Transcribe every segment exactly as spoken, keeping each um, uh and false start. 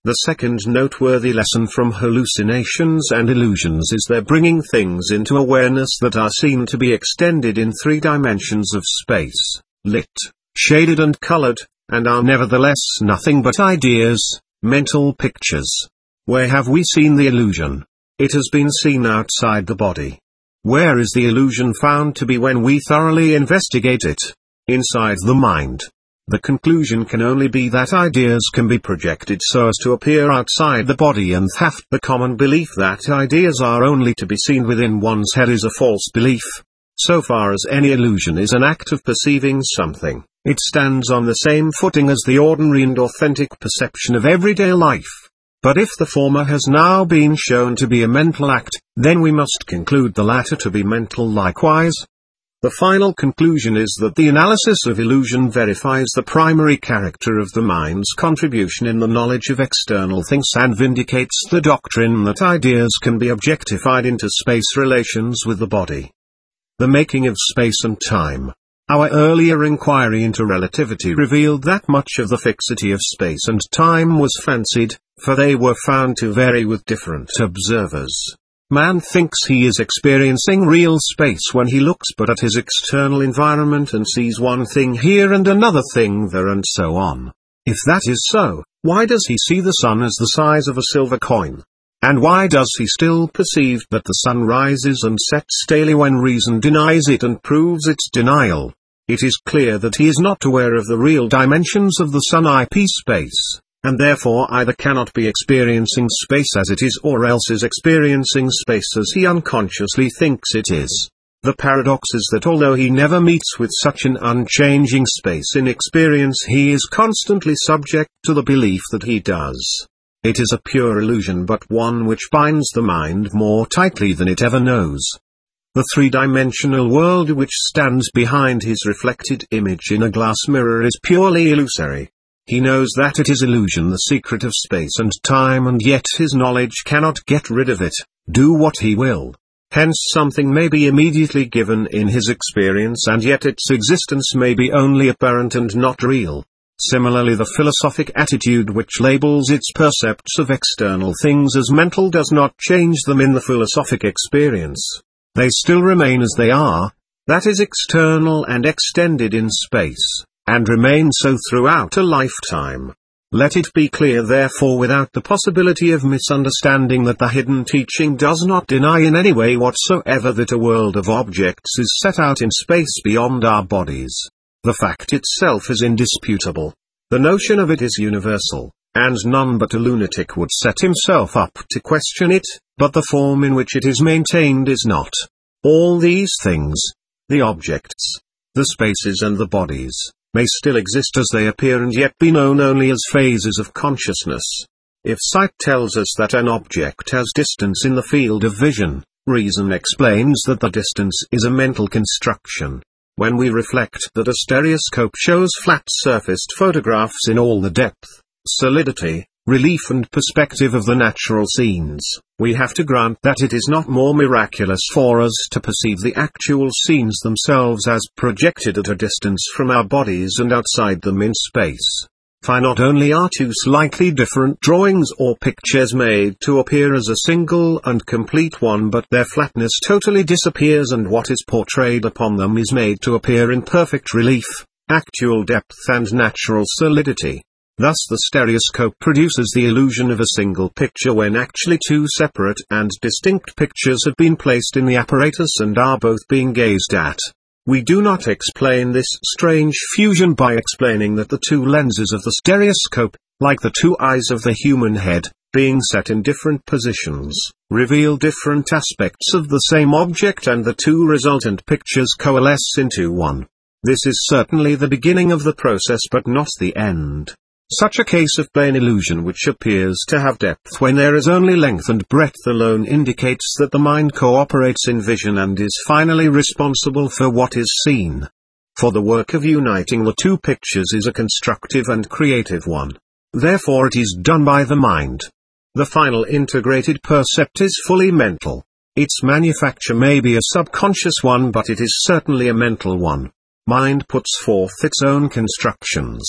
The second noteworthy lesson from hallucinations and illusions is their bringing things into awareness that are seen to be extended in three dimensions of space, lit, shaded and colored, and are nevertheless nothing but ideas, mental pictures. Where have we seen the illusion? It has been seen outside the body. Where is the illusion found to be when we thoroughly investigate it? Inside the mind. The conclusion can only be that ideas can be projected so as to appear outside the body, and theft. The common belief that ideas are only to be seen within one's head is a false belief. So far as any illusion is an act of perceiving something, it stands on the same footing as the ordinary and authentic perception of everyday life. But if the former has now been shown to be a mental act, then we must conclude the latter to be mental likewise. The final conclusion is that the analysis of illusion verifies the primary character of the mind's contribution in the knowledge of external things and vindicates the doctrine that ideas can be objectified into space relations with the body. The making of space and time. Our earlier inquiry into relativity revealed that much of the fixity of space and time was fancied, for they were found to vary with different observers. Man thinks he is experiencing real space when he looks but at his external environment and sees one thing here and another thing there and so on. If that is so, why does he see the sun as the size of a silver coin? And why does he still perceive that the sun rises and sets daily when reason denies it and proves its denial? It is clear that he is not aware of the real dimensions of the sun, that is space, and therefore either cannot be experiencing space as it is or else is experiencing space as he unconsciously thinks it is. The paradox is that although he never meets with such an unchanging space in experience, he is constantly subject to the belief that he does. It is a pure illusion, but one which binds the mind more tightly than it ever knows. The three-dimensional world which stands behind his reflected image in a glass mirror is purely illusory. He knows that it is illusion, the secret of space and time, and yet his knowledge cannot get rid of it, do what he will. Hence something may be immediately given in his experience and yet its existence may be only apparent and not real. Similarly, the philosophic attitude which labels its percepts of external things as mental does not change them in the philosophic experience. They still remain as they are, that is, external and extended in space, and remain so throughout a lifetime. Let it be clear therefore, without the possibility of misunderstanding, that the hidden teaching does not deny in any way whatsoever that a world of objects is set out in space beyond our bodies. The fact itself is indisputable. The notion of it is universal, and none but a lunatic would set himself up to question it, but the form in which it is maintained is not. All these things, the objects, the spaces and the bodies, may still exist as they appear and yet be known only as phases of consciousness. If sight tells us that an object has distance in the field of vision, reason explains that the distance is a mental construction. When we reflect that a stereoscope shows flat-surfaced photographs in all the depth, solidity, relief and perspective of the natural scenes, we have to grant that it is not more miraculous for us to perceive the actual scenes themselves as projected at a distance from our bodies and outside them in space. For not only are two slightly different drawings or pictures made to appear as a single and complete one, but their flatness totally disappears and what is portrayed upon them is made to appear in perfect relief, actual depth and natural solidity. Thus the stereoscope produces the illusion of a single picture when actually two separate and distinct pictures have been placed in the apparatus and are both being gazed at. We do not explain this strange fusion by explaining that the two lenses of the stereoscope, like the two eyes of the human head, being set in different positions, reveal different aspects of the same object and the two resultant pictures coalesce into one. This is certainly the beginning of the process but not the end. Such a case of plain illusion which appears to have depth when there is only length and breadth alone indicates that the mind cooperates in vision and is finally responsible for what is seen. For the work of uniting the two pictures is a constructive and creative one. Therefore it is done by the mind. The final integrated percept is fully mental. Its manufacture may be a subconscious one, but it is certainly a mental one. Mind puts forth its own constructions.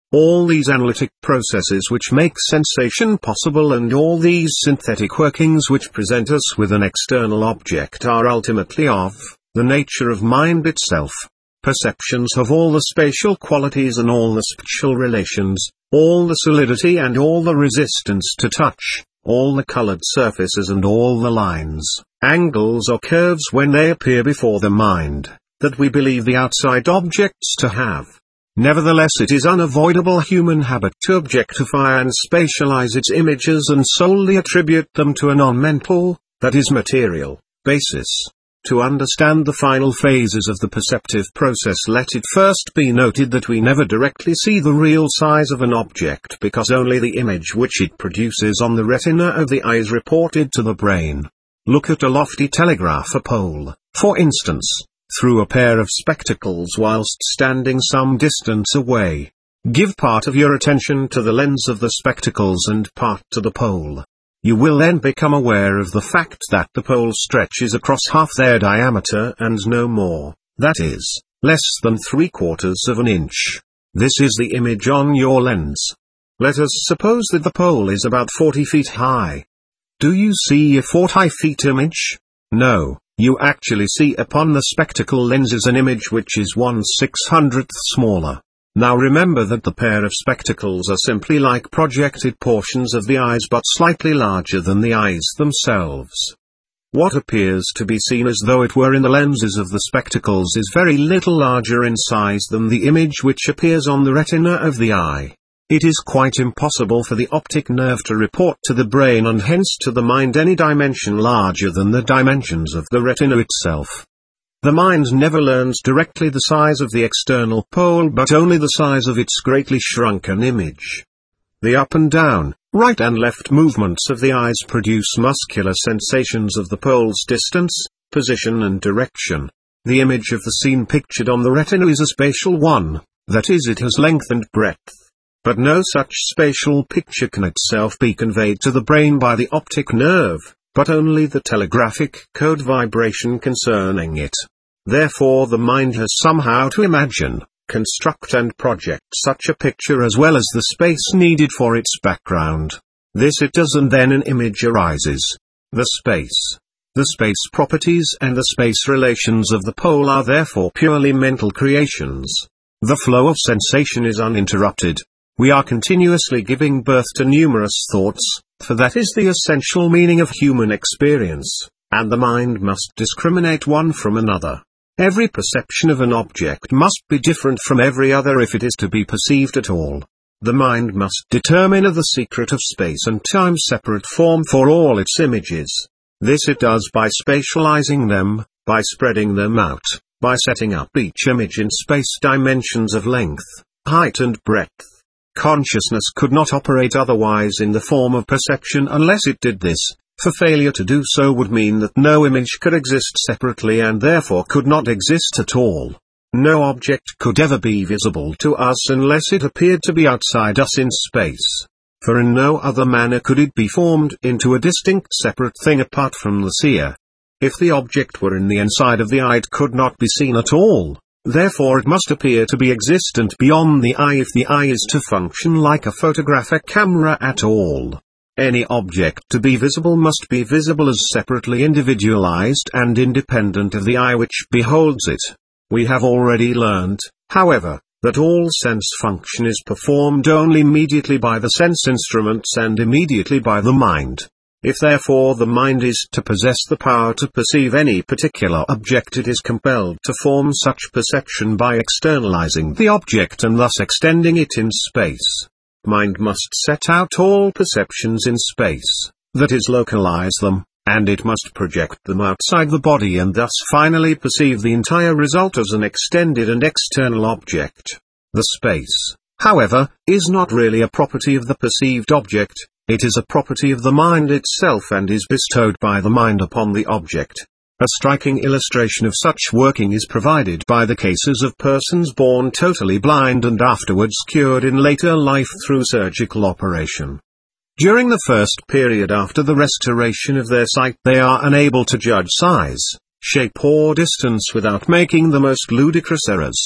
All these analytic processes which make sensation possible and all these synthetic workings which present us with an external object are ultimately of the nature of mind itself. Perceptions have all the spatial qualities and all the spatial relations, all the solidity and all the resistance to touch, all the colored surfaces and all the lines, angles or curves when they appear before the mind, that we believe the outside objects to have. Nevertheless, it is unavoidable human habit to objectify and spatialize its images and solely attribute them to a non-mental, that is material, basis. To understand the final phases of the perceptive process, let it first be noted that we never directly see the real size of an object because only the image which it produces on the retina of the eye is reported to the brain. Look at a lofty telegraph pole, for instance, through a pair of spectacles whilst standing some distance away. Give part of your attention to the lens of the spectacles and part to the pole. You will then become aware of the fact that the pole stretches across half their diameter and no more, that is, less than three quarters of an inch. This is the image on your lens. Let us suppose that the pole is about forty feet high. Do you see a forty feet image? No, you actually see upon the spectacle lenses an image which is one six hundredth smaller. Now remember that the pair of spectacles are simply like projected portions of the eyes but slightly larger than the eyes themselves. What appears to be seen as though it were in the lenses of the spectacles is very little larger in size than the image which appears on the retina of the eye. It is quite impossible for the optic nerve to report to the brain and hence to the mind any dimension larger than the dimensions of the retina itself. The mind never learns directly the size of the external pole but only the size of its greatly shrunken image. The up and down, right and left movements of the eyes produce muscular sensations of the pole's distance, position and direction. The image of the scene pictured on the retina is a spatial one, that is, it has length and breadth. But no such spatial picture can itself be conveyed to the brain by the optic nerve, but only the telegraphic code vibration concerning it. Therefore the mind has somehow to imagine, construct and project such a picture as well as the space needed for its background. This it does and then an image arises. The space, the space properties and the space relations of the pole are therefore purely mental creations. The flow of sensation is uninterrupted. We are continuously giving birth to numerous thoughts, for that is the essential meaning of human experience, and the mind must discriminate one from another. Every perception of an object must be different from every other if it is to be perceived at all. The mind must determine the secret of space and time separate form for all its images. This it does by spatializing them, by spreading them out, by setting up each image in space dimensions of length, height and breadth. Consciousness could not operate otherwise in the form of perception unless it did this, for failure to do so would mean that no image could exist separately and therefore could not exist at all. No object could ever be visible to us unless it appeared to be outside us in space, for in no other manner could it be formed into a distinct separate thing apart from the seer. If the object were in the inside of the eye it could not be seen at all. Therefore it must appear to be existent beyond the eye if the eye is to function like a photographic camera at all. Any object to be visible must be visible as separately individualized and independent of the eye which beholds it. We have already learned, however, that all sense function is performed only immediately by the sense instruments and immediately by the mind. If therefore the mind is to possess the power to perceive any particular object, it is compelled to form such perception by externalizing the object and thus extending it in space. Mind must set out all perceptions in space, that is, localize them, and it must project them outside the body and thus finally perceive the entire result as an extended and external object. The space, however, is not really a property of the perceived object. It is a property of the mind itself and is bestowed by the mind upon the object. A striking illustration of such working is provided by the cases of persons born totally blind and afterwards cured in later life through surgical operation. During the first period after the restoration of their sight they are unable to judge size, shape or distance without making the most ludicrous errors.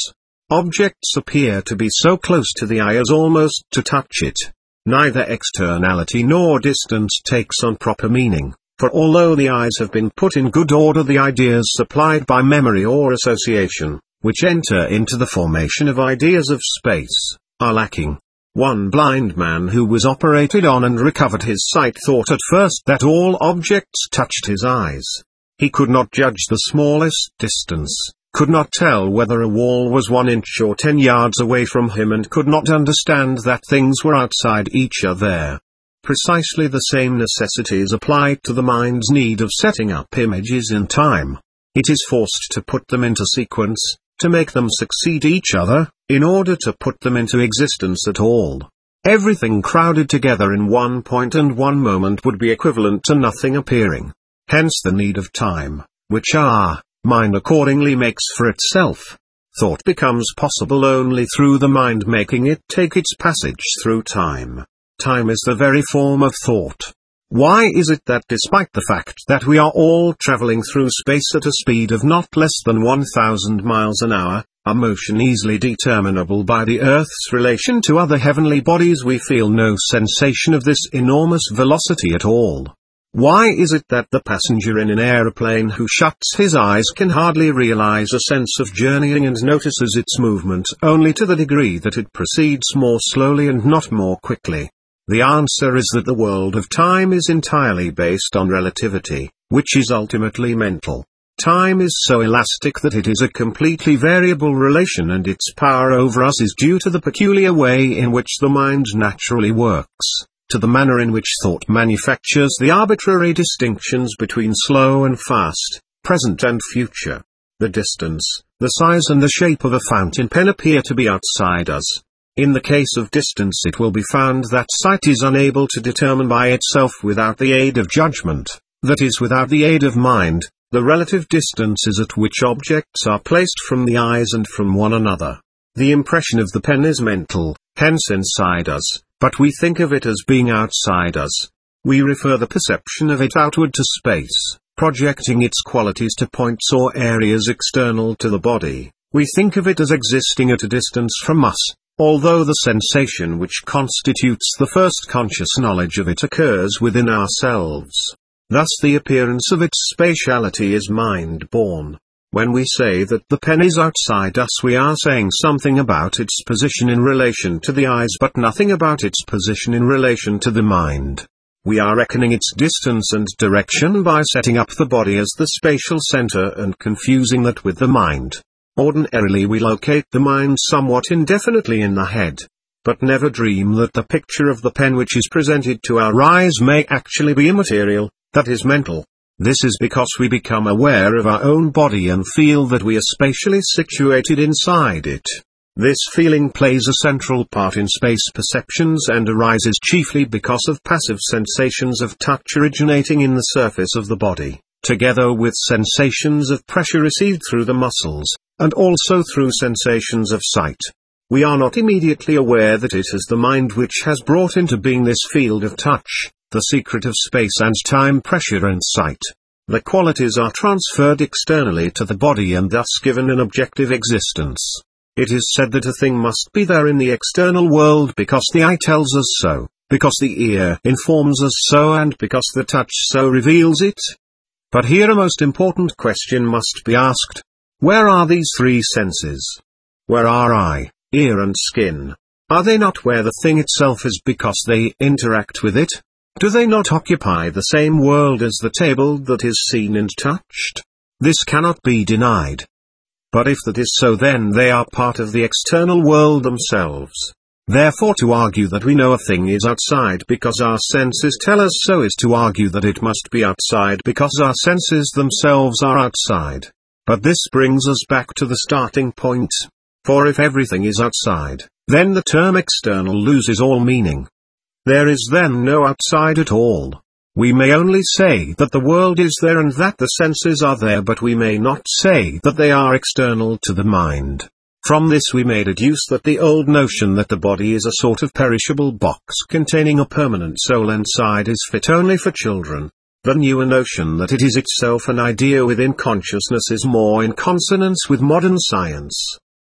Objects appear to be so close to the eye as almost to touch it. Neither externality nor distance takes on proper meaning, for although the eyes have been put in good order, the ideas supplied by memory or association, which enter into the formation of ideas of space, are lacking. One blind man who was operated on and recovered his sight thought at first that all objects touched his eyes. He could not judge the smallest distance, could not tell whether a wall was one inch or ten yards away from him, and could not understand that things were outside each other. Precisely the same necessity is applied to the mind's need of setting up images in time. It is forced to put them into sequence, to make them succeed each other, in order to put them into existence at all. Everything crowded together in one point and one moment would be equivalent to nothing appearing. Hence the need of time, which our mind accordingly makes for itself. Thought becomes possible only through the mind making it take its passage through time. Time is the very form of thought. Why is it that despite the fact that we are all traveling through space at a speed of not less than one thousand miles an hour, a motion easily determinable by the Earth's relation to other heavenly bodies, we feel no sensation of this enormous velocity at all? Why is it that the passenger in an aeroplane who shuts his eyes can hardly realize a sense of journeying and notices its movement only to the degree that it proceeds more slowly and not more quickly? The answer is that the world of time is entirely based on relativity, which is ultimately mental. Time is so elastic that it is a completely variable relation, and its power over us is due to the peculiar way in which the mind naturally works, to the manner in which thought manufactures the arbitrary distinctions between slow and fast, present and future. The distance, the size and the shape of a fountain pen appear to be outside us. In the case of distance, it will be found that sight is unable to determine by itself without the aid of judgment, that is, without the aid of mind, the relative distances at which objects are placed from the eyes and from one another. The impression of the pen is mental, hence inside us, but we think of it as being outside us. We refer the perception of it outward to space, projecting its qualities to points or areas external to the body. We think of it as existing at a distance from us, although the sensation which constitutes the first conscious knowledge of it occurs within ourselves. Thus the appearance of its spatiality is mind-born. When we say that the pen is outside us, we are saying something about its position in relation to the eyes, but nothing about its position in relation to the mind. We are reckoning its distance and direction by setting up the body as the spatial center and confusing that with the mind. Ordinarily we locate the mind somewhat indefinitely in the head, but never dream that the picture of the pen which is presented to our eyes may actually be immaterial, that is mental. This is because we become aware of our own body and feel that we are spatially situated inside it. This feeling plays a central part in space perceptions and arises chiefly because of passive sensations of touch originating in the surface of the body, together with sensations of pressure received through the muscles, and also through sensations of sight. We are not immediately aware that it is the mind which has brought into being this field of touch, the secret of space and time, pressure and sight. The qualities are transferred externally to the body and thus given an objective existence. It is said that a thing must be there in the external world because the eye tells us so, because the ear informs us so, and because the touch so reveals it. But here a most important question must be asked. Where are these three senses? Where are eye, ear and skin? Are they not where the thing itself is because they interact with it? Do they not occupy the same world as the table that is seen and touched? This cannot be denied. But if that is so, then they are part of the external world themselves. Therefore to argue that we know a thing is outside because our senses tell us so is to argue that it must be outside because our senses themselves are outside. But this brings us back to the starting point. For if everything is outside, then the term external loses all meaning. There is then no outside at all. We may only say that the world is there and that the senses are there, but we may not say that they are external to the mind. From this we may deduce that the old notion that the body is a sort of perishable box containing a permanent soul inside is fit only for children. The newer notion that it is itself an idea within consciousness is more in consonance with modern science.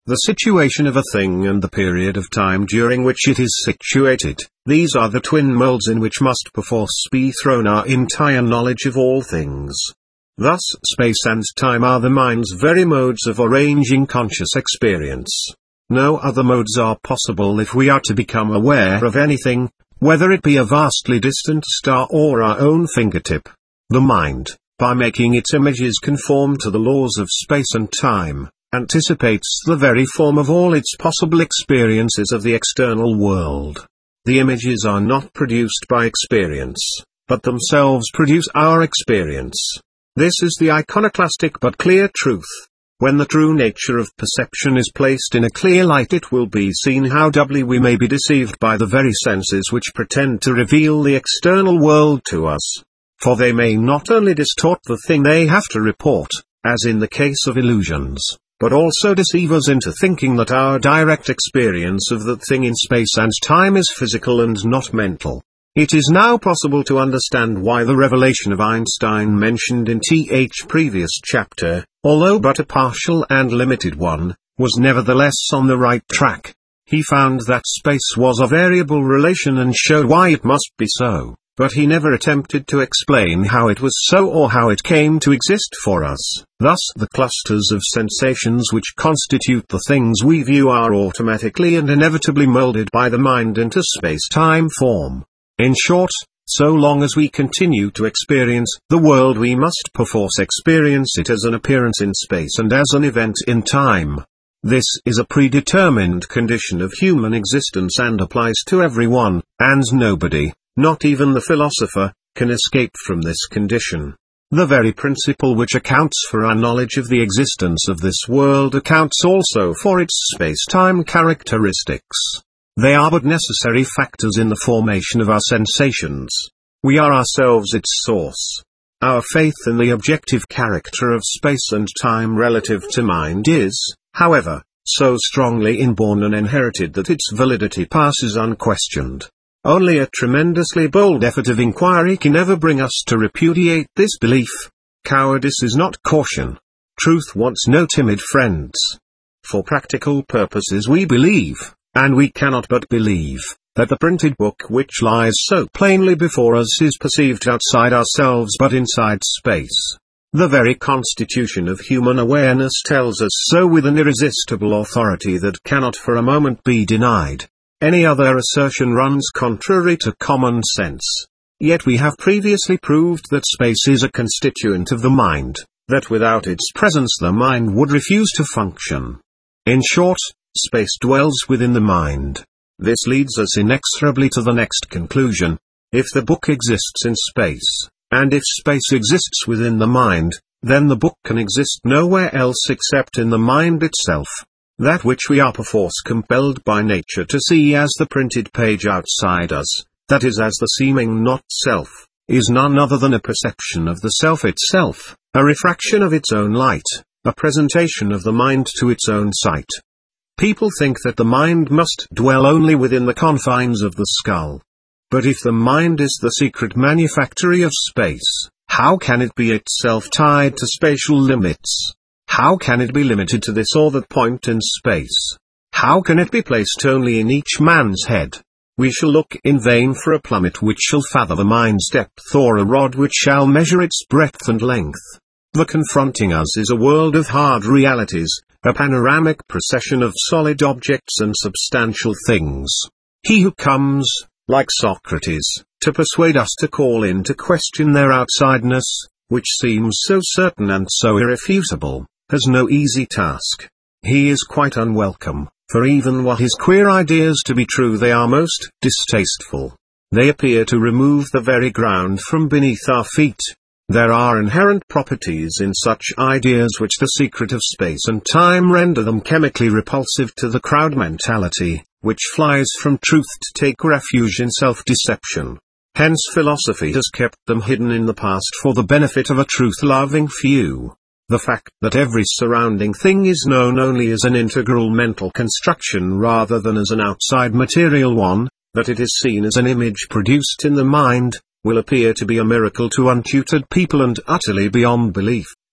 the situation of a thing and the period of time during which it is situated. These are the twin molds in which must perforce be thrown our entire knowledge of all things. Thus space and time are the mind's very modes of arranging conscious experience. No other modes are possible if we are to become aware of anything, whether it be a vastly distant star or our own fingertip. The mind, by making its images conform to the laws of space and time, anticipates the very form of all its possible experiences of the external world. The images are not produced by experience, but themselves produce our experience. This is the iconoclastic but clear truth. When the true nature of perception is placed in a clear light, it will be seen how doubly we may be deceived by the very senses which pretend to reveal the external world to us. For they may not only distort the thing they have to report, as in the case of illusions, but also deceive us into thinking that our direct experience of that thing in space and time is physical and not mental. It is now possible to understand why the revelation of Einstein mentioned in the previous chapter, although but a partial and limited one, was nevertheless on the right track. He found that space was a variable relation and showed why it must be so, but he never attempted to explain how it was so or how it came to exist for us. Thus the clusters of sensations which constitute the things we view are automatically and inevitably molded by the mind into space-time form. In short, so long as we continue to experience the world, we must perforce experience it as an appearance in space and as an event in time. This is a predetermined condition of human existence and applies to everyone, and nobody, not even the philosopher, can escape from this condition. The very principle which accounts for our knowledge of the existence of this world accounts also for its space-time characteristics. They are but necessary factors in the formation of our sensations. We are ourselves its source. Our faith in the objective character of space and time relative to mind is, however, so strongly inborn and inherited that its validity passes unquestioned. Only a tremendously bold effort of inquiry can ever bring us to repudiate this belief. Cowardice is not caution. Truth wants no timid friends. For practical purposes we believe, and we cannot but believe, that the printed book which lies so plainly before us is perceived outside ourselves but inside space. The very constitution of human awareness tells us so with an irresistible authority that cannot for a moment be denied. Any other assertion runs contrary to common sense. Yet we have previously proved that space is a constituent of the mind, that without its presence the mind would refuse to function. In short, space dwells within the mind. This leads us inexorably to the next conclusion. If the book exists in space, and if space exists within the mind, then the book can exist nowhere else except in the mind itself. That which we are perforce compelled by nature to see as the printed page outside us, that is as the seeming not self, is none other than a perception of the self itself, a refraction of its own light, a presentation of the mind to its own sight. People think that the mind must dwell only within the confines of the skull. But if the mind is the secret manufactory of space, how can it be itself tied to spatial limits? How can it be limited to this or that point in space? How can it be placed only in each man's head? We shall look in vain for a plummet which shall fathom the mind's depth or a rod which shall measure its breadth and length. The confronting us is a world of hard realities, a panoramic procession of solid objects and substantial things. He who comes, like Socrates, to persuade us to call into question their outsideness, which seems so certain and so irrefutable, has no easy task. He is quite unwelcome, for even were his queer ideas to be true, they are most distasteful. They appear to remove the very ground from beneath our feet. There are inherent properties in such ideas which the secret of space and time render them chemically repulsive to the crowd mentality, which flies from truth to take refuge in self-deception. Hence philosophy has kept them hidden in the past for the benefit of a truth-loving few. The fact that every surrounding thing is known only as an integral mental construction rather than as an outside material one, that it is seen as an image produced in the mind, will appear to be a miracle to untutored people and utterly beyond belief.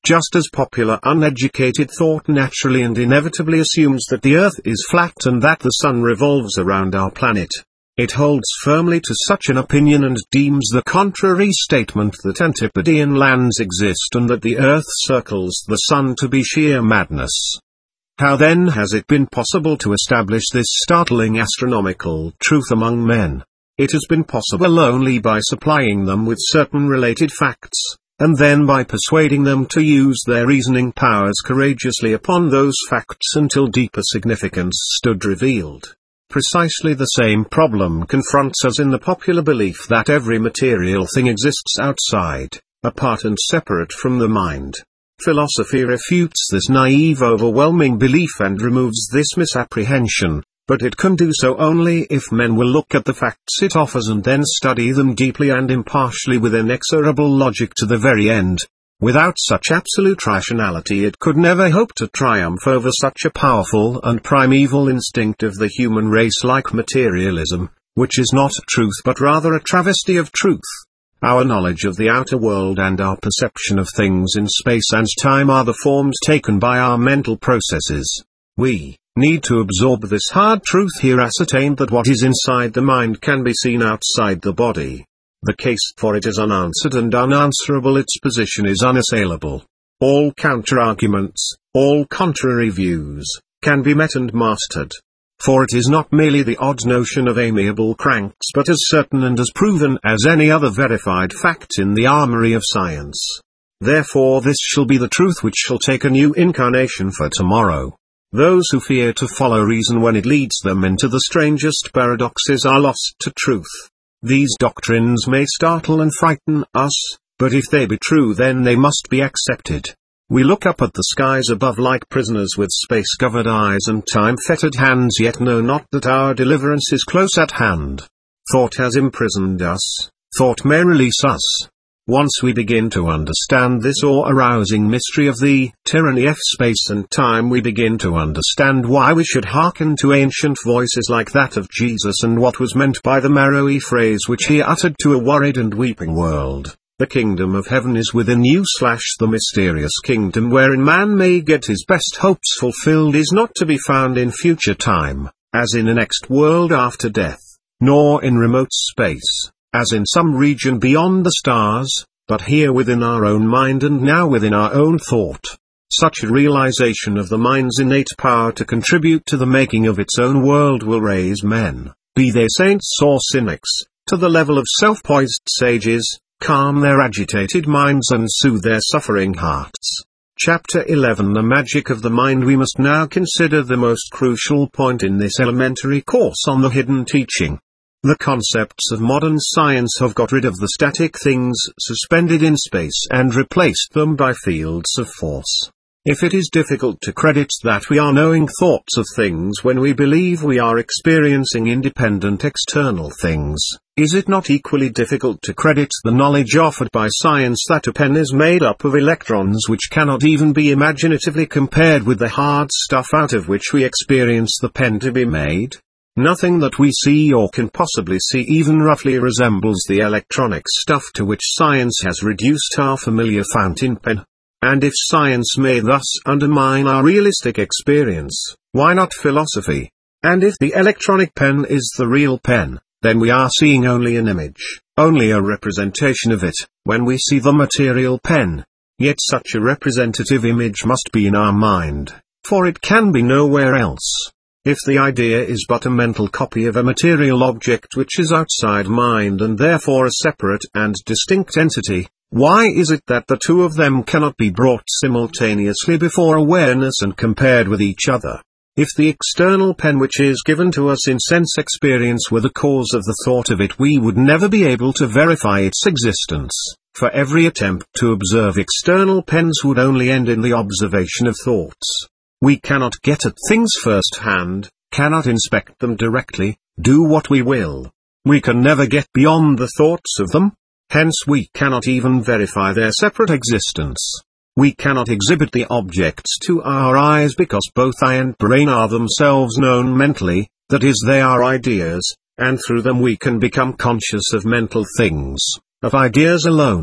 Just as popular uneducated thought naturally and inevitably assumes that the Earth is flat and that the Sun revolves around our planet, it holds firmly to such an opinion and deems the contrary statement that Antipodean lands exist and that the Earth circles the Sun to be sheer madness. How then has it been possible to establish this startling astronomical truth among men? It has been possible only by supplying them with certain related facts, and then by persuading them to use their reasoning powers courageously upon those facts until deeper significance stood revealed. Precisely the same problem confronts us in the popular belief that every material thing exists outside, apart and separate from the mind. Philosophy refutes this naive overwhelming belief and removes this misapprehension, but it can do so only if men will look at the facts it offers and then study them deeply and impartially with inexorable logic to the very end. Without such absolute rationality it could never hope to triumph over such a powerful and primeval instinct of the human race like materialism, which is not truth but rather a travesty of truth. Our knowledge of the outer world and our perception of things in space and time are the forms taken by our mental processes. We need to absorb this hard truth here, ascertain that what is inside the mind can be seen outside the body. The case for it is unanswered and unanswerable, its position is unassailable. All counter-arguments, all contrary views, can be met and mastered. For it is not merely the odd notion of amiable cranks but as certain and as proven as any other verified fact in the armory of science. Therefore this shall be the truth which shall take a new incarnation for tomorrow. Those who fear to follow reason when it leads them into the strangest paradoxes are lost to truth. These doctrines may startle and frighten us, but if they be true then they must be accepted. We look up at the skies above like prisoners with space-covered eyes and time-fettered hands, yet know not that our deliverance is close at hand. Thought has imprisoned us, thought may release us. Once we begin to understand this awe-arousing mystery of the tyranny of space and time, we begin to understand why we should hearken to ancient voices like that of Jesus and what was meant by the marrowy phrase which he uttered to a worried and weeping world. The kingdom of heaven is within you. Slash the mysterious kingdom wherein man may get his best hopes fulfilled is not to be found in future time, as in a next world after death, nor in remote space, as in some region beyond the stars, but here within our own mind and now within our own thought. Such a realization of the mind's innate power to contribute to the making of its own world will raise men, be they saints or cynics, to the level of self-poised sages, calm their agitated minds and soothe their suffering hearts. Chapter eleven The Magic of the Mind. We must now consider the most crucial point in this elementary course on the hidden teaching. The concepts of modern science have got rid of the static things suspended in space and replaced them by fields of force. If it is difficult to credit that we are knowing thoughts of things when we believe we are experiencing independent external things, is it not equally difficult to credit the knowledge offered by science that a pen is made up of electrons which cannot even be imaginatively compared with the hard stuff out of which we experience the pen to be made? Nothing that we see or can possibly see even roughly resembles the electronic stuff to which science has reduced our familiar fountain pen. And if science may thus undermine our realistic experience, why not philosophy? And if the electronic pen is the real pen, then we are seeing only an image, only a representation of it, when we see the material pen. Yet such a representative image must be in our mind, for it can be nowhere else. If the idea is but a mental copy of a material object which is outside mind and therefore a separate and distinct entity, why is it that the two of them cannot be brought simultaneously before awareness and compared with each other? If the external pen which is given to us in sense experience were the cause of the thought of it, we would never be able to verify its existence, for every attempt to observe external pens would only end in the observation of thoughts. We cannot get at things first-hand, cannot inspect them directly, do what we will. We can never get beyond the thoughts of them. Hence we cannot even verify their separate existence. We cannot exhibit the objects to our eyes because both eye and brain are themselves known mentally, that is, they are ideas, and through them we can become conscious of mental things, of ideas alone.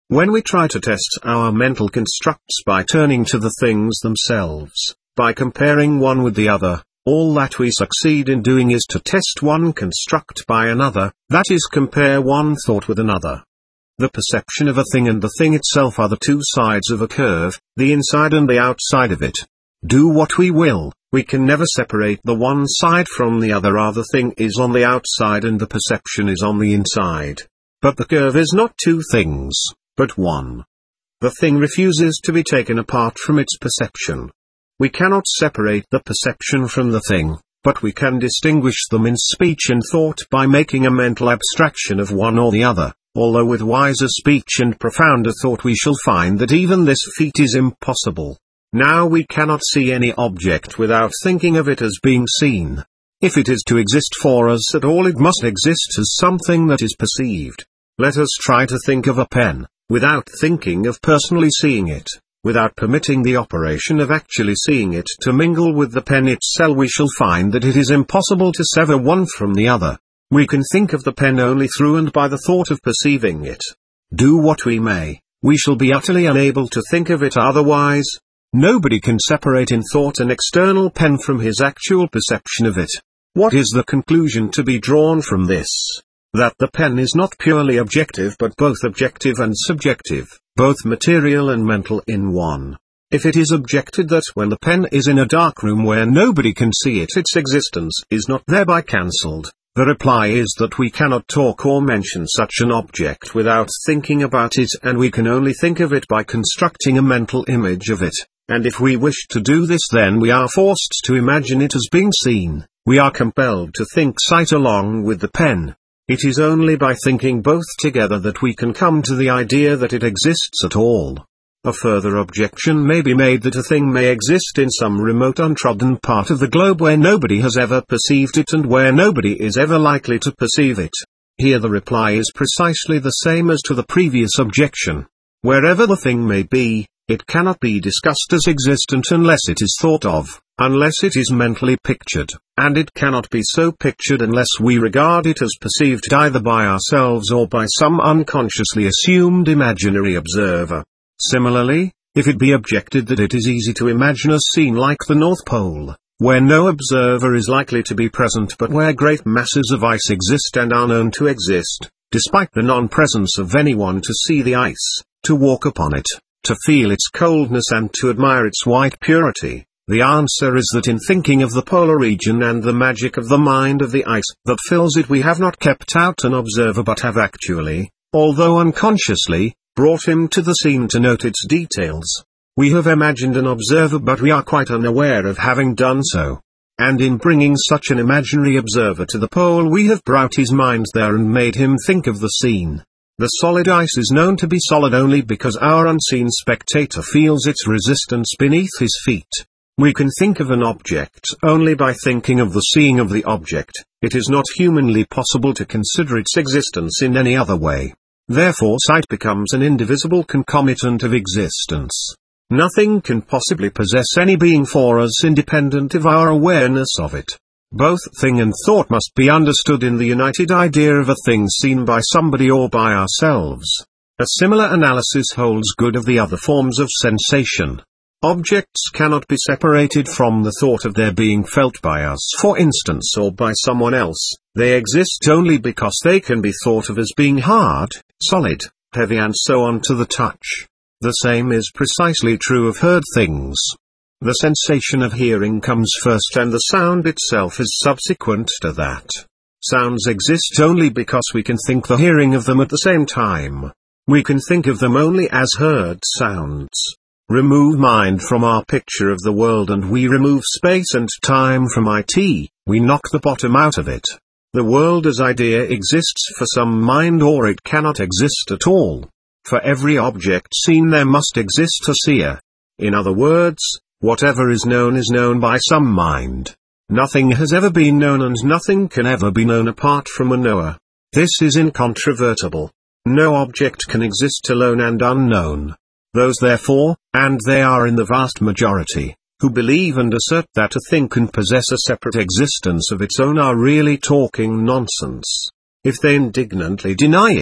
When we try to test our mental constructs by turning to the things themselves, by comparing one with the other, all that we succeed in doing is to test one construct by another, that is, compare one thought with another. The perception of a thing and the thing itself are the two sides of a curve, the inside and the outside of it. Do what we will, we can never separate the one side from the other, or the thing is on the outside and the perception is on the inside. But the curve is not two things, but one. The thing refuses to be taken apart from its perception. We cannot separate the perception from the thing, but we can distinguish them in speech and thought by making a mental abstraction of one or the other, although with wiser speech and profounder thought we shall find that even this feat is impossible. Now we cannot see any object without thinking of it as being seen. If it is to exist for us at all, it must exist as something that is perceived. Let us try to think of a pen, without thinking of personally seeing it. Without permitting the operation of actually seeing it to mingle with the pen itself, we shall find that it is impossible to sever one from the other. We can think of the pen only through and by the thought of perceiving it. Do what we may, we shall be utterly unable to think of it otherwise. Nobody can separate in thought an external pen from his actual perception of it. What is the conclusion to be drawn from this? That the pen is not purely objective but both objective and subjective, both material and mental in one. If it is objected that when the pen is in a dark room where nobody can see it, its existence is not thereby cancelled, the reply is that we cannot talk or mention such an object without thinking about it, and we can only think of it by constructing a mental image of it, and if we wish to do this, then we are forced to imagine it as being seen. We are compelled to think sight along with the pen. It is only by thinking both together that we can come to the idea that it exists at all. A further objection may be made that a thing may exist in some remote untrodden part of the globe where nobody has ever perceived it and where nobody is ever likely to perceive it. Here the reply is precisely the same as to the previous objection. Wherever the thing may be, it cannot be discussed as existent unless it is thought of, unless it is mentally pictured, and it cannot be so pictured unless we regard it as perceived either by ourselves or by some unconsciously assumed imaginary observer. Similarly, if it be objected that it is easy to imagine a scene like the North Pole, where no observer is likely to be present but where great masses of ice exist and are known to exist, despite the non-presence of anyone to see the ice, to walk upon it, to feel its coldness and to admire its white purity, the answer is that in thinking of the polar region and the magic of the mind of the ice that fills it, we have not kept out an observer but have actually, although unconsciously, brought him to the scene to note its details. We have imagined an observer but we are quite unaware of having done so. And in bringing such an imaginary observer to the pole, we have brought his mind there and made him think of the scene. The solid ice is known to be solid only because our unseen spectator feels its resistance beneath his feet. We can think of an object only by thinking of the seeing of the object. It is not humanly possible to consider its existence in any other way. Therefore sight becomes an indivisible concomitant of existence. Nothing can possibly possess any being for us independent of our awareness of it. Both thing and thought must be understood in the united idea of a thing seen by somebody or by ourselves. A similar analysis holds good of the other forms of sensation. Objects cannot be separated from the thought of their being felt by us, for instance, or by someone else. They exist only because they can be thought of as being hard, solid, heavy and so on to the touch. The same is precisely true of heard things. The sensation of hearing comes first and the sound itself is subsequent to that. Sounds exist only because we can think the hearing of them at the same time. We can think of them only as heard sounds. Remove mind from our picture of the world and we remove space and time from it, we knock the bottom out of it. The world as idea exists for some mind or it cannot exist at all. For every object seen there must exist a seer. In other words, whatever is known is known by some mind. Nothing has ever been known and nothing can ever be known apart from a knower. This is incontrovertible. No object can exist alone and unknown. Those therefore, and they are in the vast majority, who believe and assert that a thing can possess a separate existence of its own are really talking nonsense. If they indignantly deny it,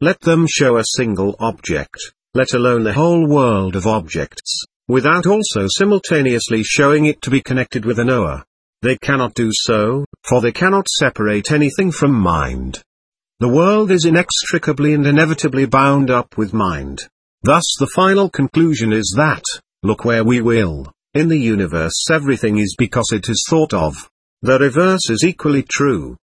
Let them show a single object, let alone the whole world of objects, without also simultaneously showing it to be connected with a knower. They cannot do so, for they cannot separate anything from mind. The world is inextricably and inevitably bound up with mind. Thus the final conclusion is that, look where we will, in the universe everything is because it is thought of. The reverse is equally true.